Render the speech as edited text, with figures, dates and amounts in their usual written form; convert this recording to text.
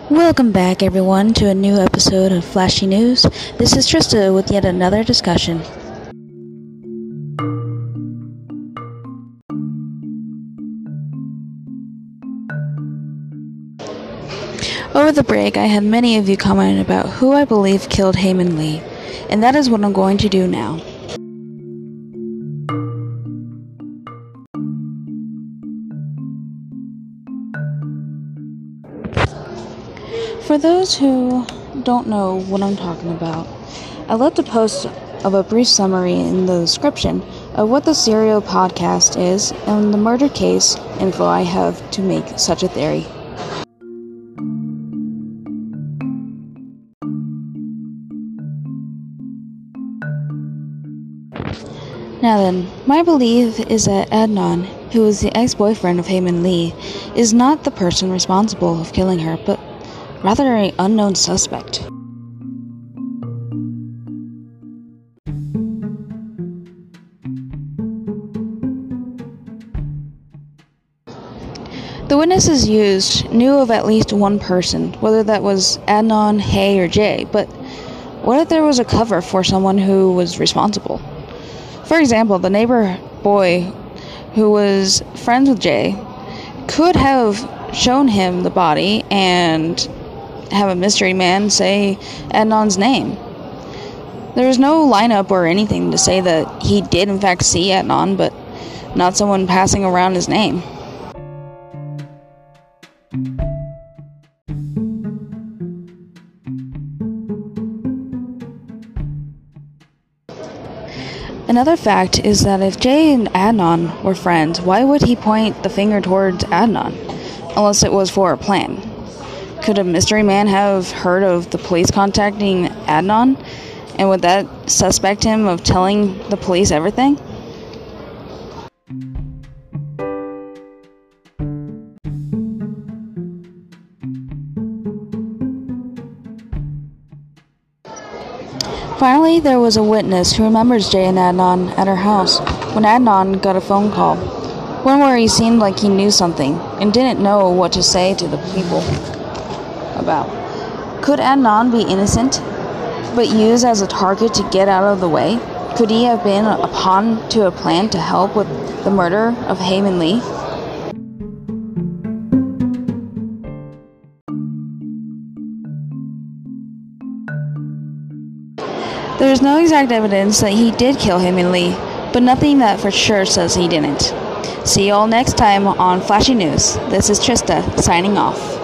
Welcome back, everyone, to a new episode of Flashy News. This is Trista with yet another discussion. Over the break, I had many of you comment about who I believe killed Hae Min Lee, and that is what I'm going to do now. For those who don't know what I'm talking about, I left a post of a brief summary in the description of what the Serial podcast is and the murder case info I have to make such a theory. Now then, my belief is that Adnan, who is the ex-boyfriend of Hae Min Lee, is not the person responsible of killing her, but rather an unknown suspect. The witnesses used knew of at least one person, whether that was Adnan, Hae, or Jay, but what if there was a cover for someone who was responsible? For example, the neighbor boy who was friends with Jay could have shown him the body and have a mystery man say Adnan's name. There was no lineup or anything to say that he did in fact see Adnan, but not someone passing around his name. Another fact is that if Jay and Adnan were friends, why would he point the finger towards Adnan, unless it was for a plan? Could a mystery man have heard of the police contacting Adnan, and would that suspect him of telling the police everything? Finally, there was a witness who remembers Jay and Adnan at her house when Adnan got a phone call, one where he seemed like he knew something and didn't know what to say to the people about. Could Adnan be innocent, but used as a target to get out of the way? Could he have been a pawn to a plan to help with the murder of Hae Min Lee? There is no exact evidence that he did kill Hae Min Lee, but nothing that for sure says he didn't. See you all next time on Flashy News. This is Trista, signing off.